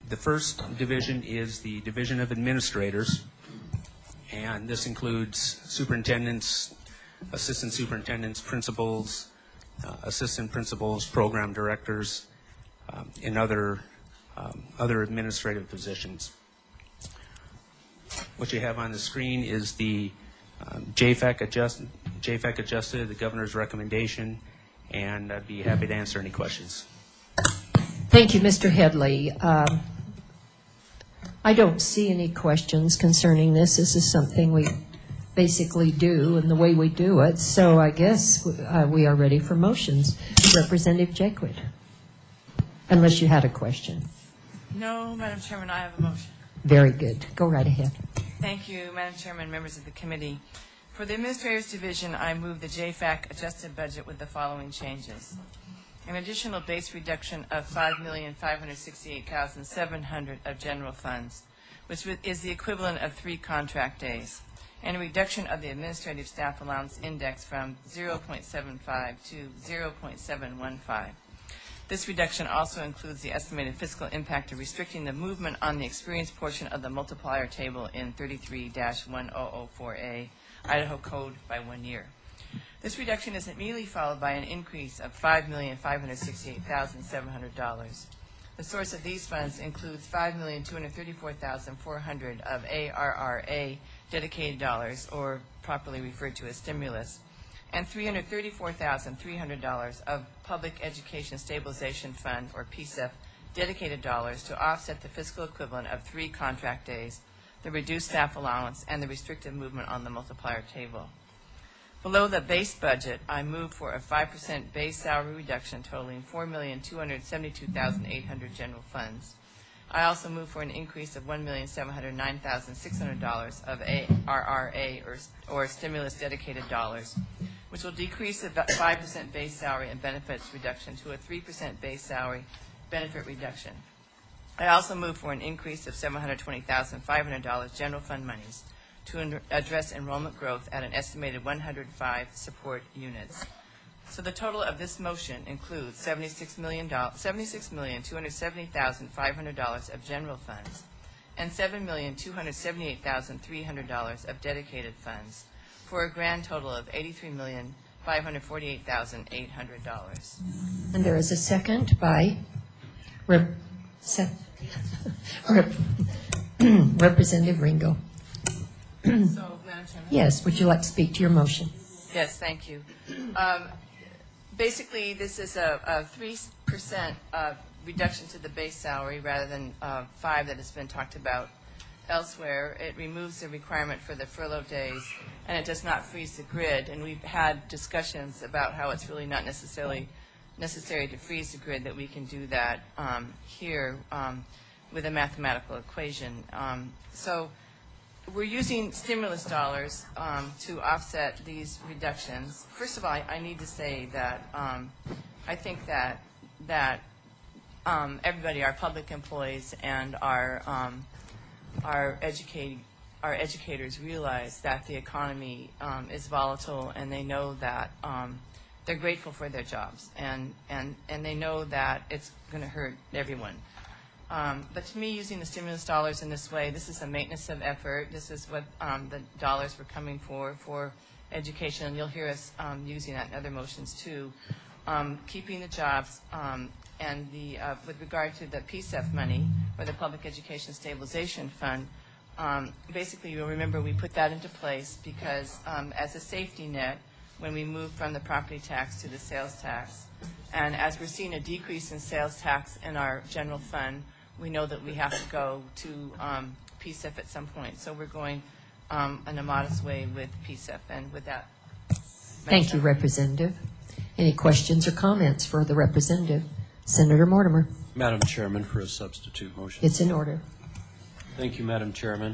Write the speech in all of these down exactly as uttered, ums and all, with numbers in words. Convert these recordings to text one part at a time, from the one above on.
the first division is the Division of Administrators, and this includes superintendents, assistant superintendents, principals, uh, assistant principals, program directors, um, and other um, other administrative positions. What you have on the screen is the um, J FAC adjust, J FAC adjusted, the governor's recommendation, and I'd be happy to answer any questions. Thank you, Mister Headley. Um, I don't see any questions concerning this. This is something we basically do and the way we do it. So I guess uh, we are ready for motions. Representative Jaquith, unless you had a question. No, Madam Chairman, I have a motion. Very good. Go right ahead. Thank you, Madam Chairman, members of the committee. For the Administrators Division, I move the J FAC adjusted budget with the following changes. An additional base reduction of five million five hundred sixty-eight thousand seven hundred dollars of general funds, which is the equivalent of three contract days, and a reduction of the administrative staff allowance index from zero point seven five to zero point seven one five. This reduction also includes the estimated fiscal impact of restricting the movement on the experience portion of the multiplier table in thirty-three dash one thousand four A Idaho Code by one year. This reduction is immediately followed by an increase of five million five hundred sixty-eight thousand seven hundred dollars. The source of these funds includes five million two hundred thirty-four thousand four hundred dollars of A R R A dedicated dollars, or properly referred to as stimulus, and three hundred thirty-four thousand three hundred dollars of Public Education Stabilization Fund, or P S E F, dedicated dollars to offset the fiscal equivalent of three contract days, the reduced staff allowance, and the restricted movement on the multiplier table. Below the base budget, I move for a five percent base salary reduction totaling four million two hundred seventy-two thousand eight hundred dollars general funds. I also move for an increase of one million seven hundred nine thousand six hundred dollars of A R R A, or, or stimulus dedicated dollars, which will decrease the five percent base salary and benefits reduction to a three percent base salary benefit reduction. I also move for an increase of seven hundred twenty thousand five hundred dollars general fund monies to address enrollment growth at an estimated one hundred five support units. So the total of this motion includes seventy-six million two hundred seventy thousand five hundred dollars of general funds and seven million two hundred seventy-eight thousand three hundred dollars of dedicated funds, for a grand total of eighty-three million five hundred forty-eight thousand eight hundred dollars. And there is a second by Rep Rep Representative Ringo. So, Madam Chairman? Yes, would you like to speak to your motion? Yes, thank you. Um, basically, this is a, a three percent uh, reduction to the base salary rather than uh, five that has been talked about elsewhere. It removes the requirement for the furlough days, and it does not freeze the grid. And we've had discussions about how it's really not necessarily necessary to freeze the grid, that we can do that um, here um, with a mathematical equation. Um, so we're using stimulus dollars um, to offset these reductions. First of all, I, I need to say that um, I think that that um, everybody, our public employees and our um, our educating our educators, realize that the economy um, is volatile, and they know that um, they're grateful for their jobs, and and and they know that it's going to hurt everyone. Um, but to me, using the stimulus dollars in this way, this is a maintenance of effort. This is what um, the dollars were coming for, for education. And you'll hear us um, using that in other motions, too. Um, keeping the jobs, um, and the uh, with regard to the P S E F money, or the Public Education Stabilization Fund, um, basically, you'll remember we put that into place because um, as a safety net, when we moved from the property tax to the sales tax. And as we're seeing a decrease in sales tax in our general fund, we know that we have to go to um, P S E F at some point. So we're going um, in a modest way with P S E F. And with that, thank you, Representative. Any questions or comments for the representative? Senator Mortimer. Madam Chairman, for a substitute motion. It's in order. Thank you, Madam Chairman.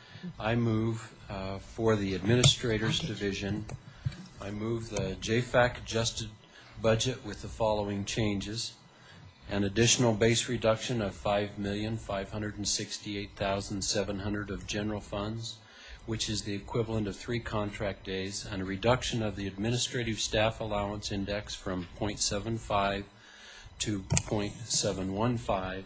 I move uh, for the Administrators Division, I move the J FAC adjusted budget with the following changes. An additional base reduction of five million five hundred sixty-eight thousand seven hundred dollars of general funds, which is the equivalent of three contract days, and a reduction of the administrative staff allowance index from zero point seven five to zero point seven one five.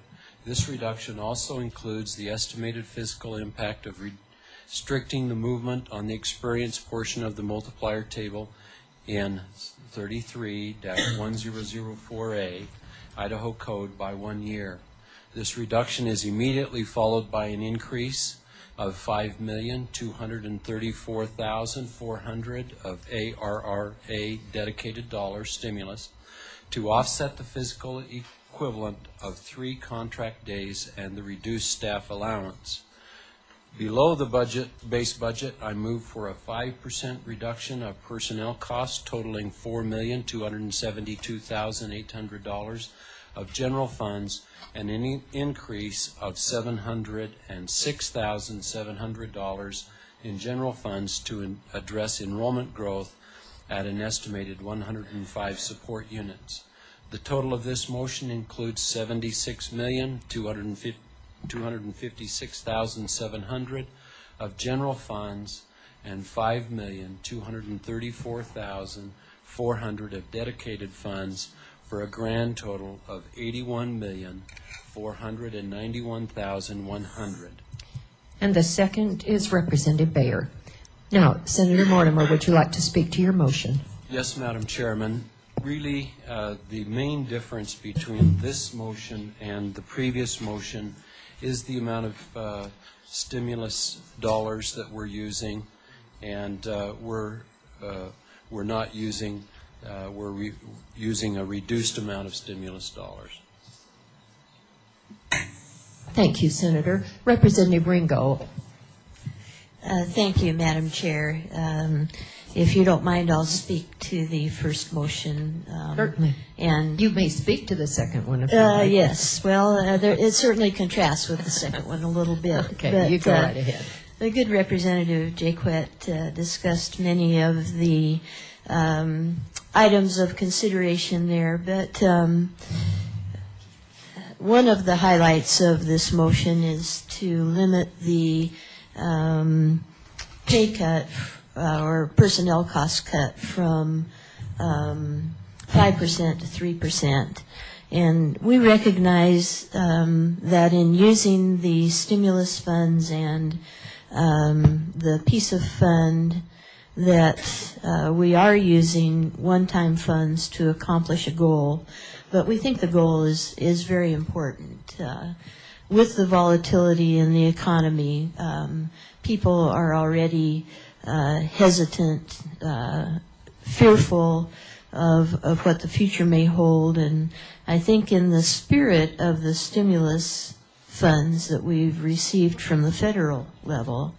This reduction also includes the estimated fiscal impact of restricting the movement on the experience portion of the multiplier table in thirty-three dash one thousand four A Idaho Code by one year. This reduction is immediately followed by an increase of five million two hundred thirty-four thousand four hundred of A R R A dedicated dollar stimulus to offset the physical equivalent of three contract days and the reduced staff allowance. Below the budget, base budget, I move for a five percent reduction of personnel costs totaling four million two hundred seventy-two thousand eight hundred dollars of general funds and an increase of seven hundred six thousand seven hundred dollars in general funds to in address enrollment growth at an estimated one hundred five support units. The total of this motion includes seventy-six million two hundred fifty-six thousand seven hundred dollars of general funds and five million two hundred thirty-four thousand four hundred dollars of dedicated funds for a grand total of eighty-one million four hundred ninety-one thousand one hundred dollars. And the second is Representative Bayer. Now, Senator Mortimer, would you like to speak to your motion? Yes, Madam Chairman. Really, uh, the main difference between this motion and the previous motion is the amount of uh, stimulus dollars that we're using, and uh, we're uh, we're not using uh, we're re using a reduced amount of stimulus dollars. Thank you, Senator. Representative Ringo. Uh, thank you, Madam Chair. Um, if you don't mind, I'll speak to the first motion. Um, Certainly. And you may speak to the second one if you uh, like. Yes. Well, uh, there, it certainly contrasts with the second one a little bit. Okay, but, you go uh, right ahead. The good Representative Jaquette uh, discussed many of the um, items of consideration there, but um, one of the highlights of this motion is to limit the um, pay cut uh, or personnel cost cut from um, five percent to three percent. And we recognize um, that in using the stimulus funds and um, the PISA fund, that uh, we are using one-time funds to accomplish a goal, but we think the goal is, is very important. Uh, with the volatility in the economy, um, people are already uh, hesitant, uh, fearful of, of what the future may hold, and I think in the spirit of the stimulus funds that we've received from the federal level,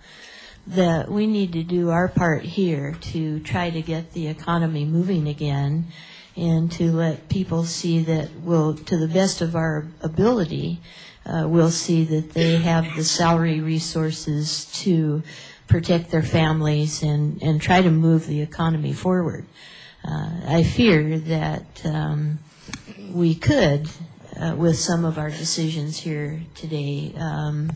that we need to do our part here to try to get the economy moving again and to let people see that we'll, to the best of our ability, uh, we'll see that they have the salary resources to protect their families and, and try to move the economy forward. Uh, I fear that um, we could, uh, with some of our decisions here today, um,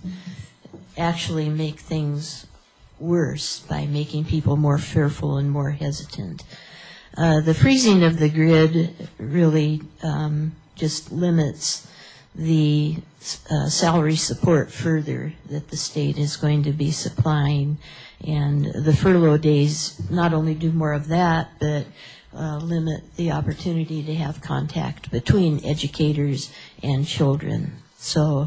actually make things worse by making people more fearful and more hesitant. Uh, the freezing of the grid really um, just limits the uh, salary support further that the state is going to be supplying, and the furlough days not only do more of that, but uh, limit the opportunity to have contact between educators and children. So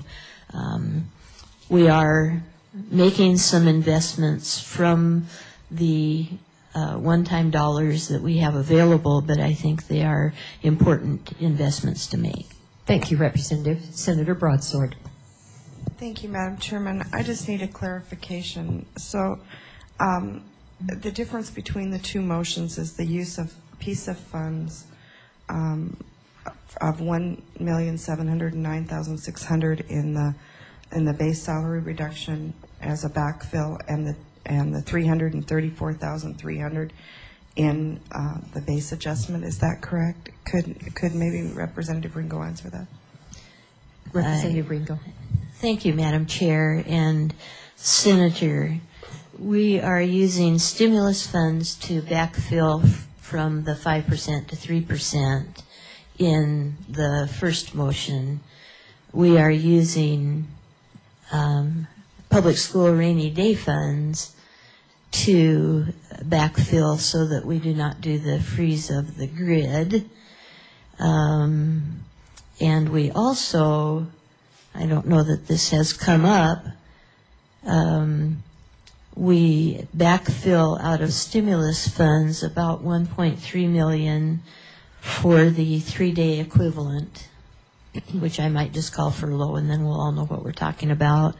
um, we are making some investments from the uh, one-time dollars that we have available, but I think they are important investments to make. Thank you, Representative. Senator Broadsword. Thank you, Madam Chairman. I just need a clarification. So um, the difference between the two motions is the use of PISA funds um, of one million seven hundred nine thousand six hundred dollars in the in the base salary reduction as a backfill, and the and the three hundred thirty-four thousand three hundred dollars in uh, the base adjustment. Is that correct? Could could maybe Representative Ringo answer that? Representative Ringo. Thank you, Madam Chair and Senator. We are using stimulus funds to backfill from the five percent to three percent in the first motion. we are using um, public school rainy day funds to backfill so that we do not do the freeze of the grid. Um, and we also, I don't know that this has come up, um, we backfill out of stimulus funds about one point three million for the three-day equivalent, which I might just call furlough, and then we'll all know what we're talking about.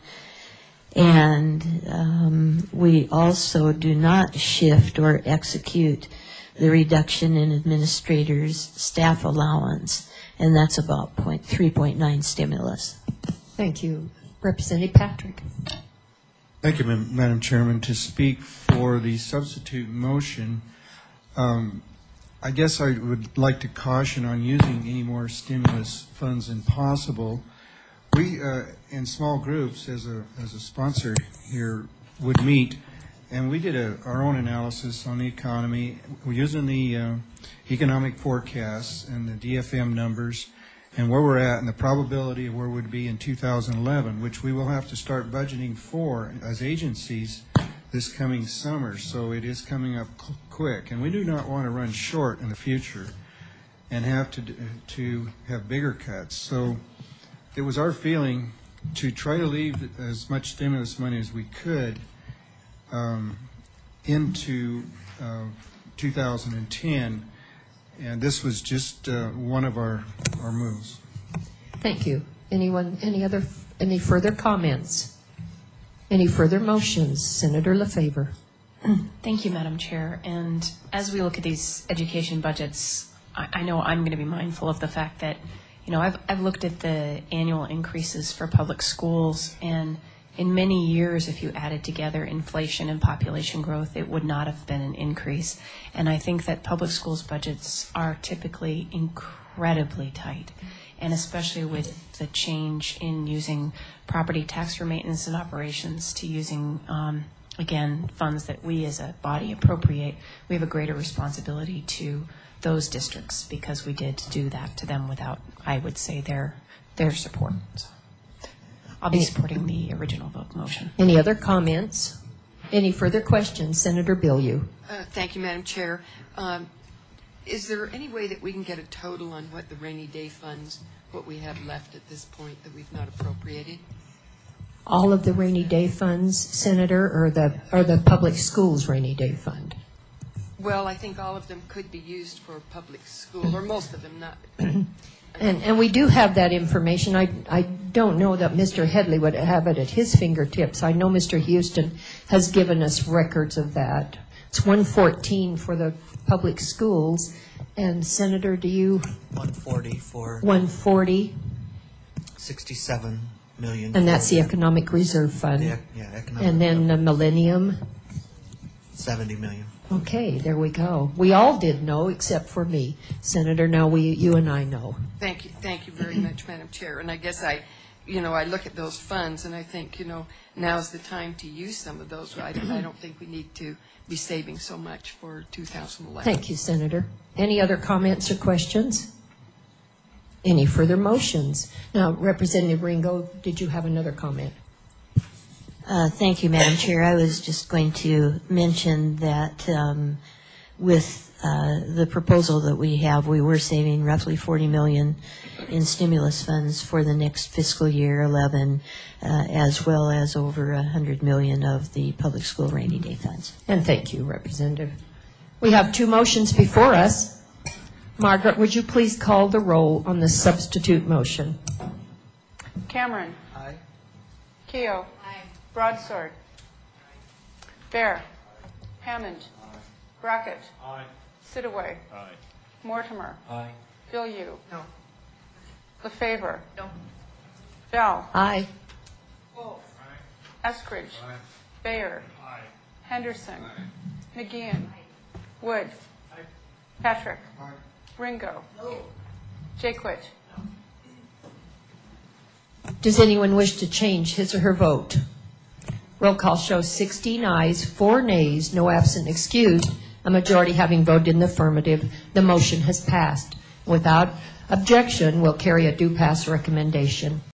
And um, we also do not shift or execute the reduction in administrators' staff allowance, and that's about three point nine stimulus. Thank you. Representative Patrick. Thank you, Madam Chairman. To speak for the substitute motion, um, I guess I would like to caution on using any more stimulus funds than possible. We, uh, in small groups, as a as a sponsor here, would meet, and we did a, our own analysis on the economy. We're using the uh, economic forecasts and the D F M numbers, and where we're at and the probability of where we'd be in two thousand eleven, which we will have to start budgeting for as agencies this coming summer. So it is coming up qu- quick, and we do not want to run short in the future and have to to have bigger cuts. So it was our feeling to try to leave as much stimulus money as we could um, into uh, two thousand ten, and this was just uh, one of our, our moves. Thank you. Anyone, any other, any further comments? Any further motions? Senator LaFavor. Thank you, Madam Chair. And as we look at these education budgets, I, I know I'm going to be mindful of the fact that, you know, I've, I've looked at the annual increases for public schools, and in many years, if you added together inflation and population growth, it would not have been an increase. And I think that public schools budgets are typically incredibly tight, and especially with the change in using property tax for maintenance and operations to using, um, again, funds that we as a body appropriate, we have a greater responsibility to those districts because we did do that to them without, I would say, their their support. So I'll be supporting the original vote motion. Any other comments? Any further questions? Senator Bilyeu. Uh, thank you, Madam Chair. Um, is there any way that we can get a total on what the rainy day funds, what we have left at this point that we've not appropriated? All of the rainy day funds, Senator, or the or the public schools rainy day fund? Well, I think all of them could be used for public school, or most of them not. And, and we do have that information. I, I don't know that Mister Headley would have it at his fingertips. I know Mister Houston has given us records of that. It's one fourteen for the public schools. And Senator, do you? one forty for one forty. sixty-seven million. And that's the Economic Reserve Fund. The, yeah, economic. And then the Millennium. seventy million. Okay, there we go. We all did know except for me. Senator, now we, you and I know. Thank you. Thank you very much, Madam Chair. And I guess I, you know, I look at those funds and I think, you know, now's the time to use some of those. I, I don't think we need to be saving so much for two thousand eleven. Thank you, Senator. Any other comments or questions? Any further motions? Now, Representative Ringo, did you have another comment? Uh, thank you, Madam Chair. I was just going to mention that um, with uh, the proposal that we have, we were saving roughly forty million dollars in stimulus funds for the next fiscal year, eleven, uh, as well as over one hundred million dollars of the public school rainy day funds. And thank you, Representative. We have two motions before us. Margaret, would you please call the roll on the substitute motion? Cameron. Aye. Keogh. Aye. Broadsword. Aye. Bear. Hammond. Aye. Brockett. Aye. Sitaway. Aye. Mortimer. Aye. Bilyeu. No. LaFavor. No. Bell. Aye. Wolf. Aye. Eskridge. Aye. Bayer. Aye. Henderson. Aye. McGeehan. Aye. Wood. Aye. Patrick. Aye. Ringo. No. Jaquith. Does anyone wish to change his or her vote? Roll call shows sixteen ayes, four nays, no absent excused. A majority having voted in the affirmative, the motion has passed. Without objection, we'll carry a do pass recommendation.